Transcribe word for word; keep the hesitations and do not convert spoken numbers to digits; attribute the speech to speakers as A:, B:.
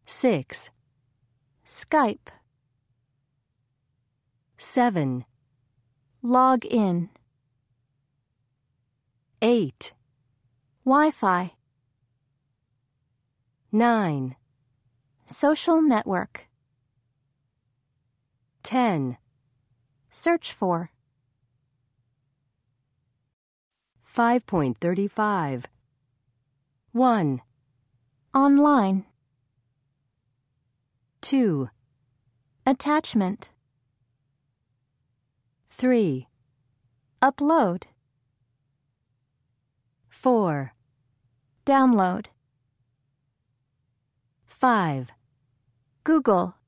A: six,
B: Skype.
A: seven,
B: Log in.
A: eight,
B: Wi-Fi.
A: nine,
B: Social network.
A: ten,
B: Search for.
A: five point three five. one,
B: Online.
A: two,
B: Attachment.
A: three,
B: Upload.
A: four,
B: Download.
A: five,
B: Google.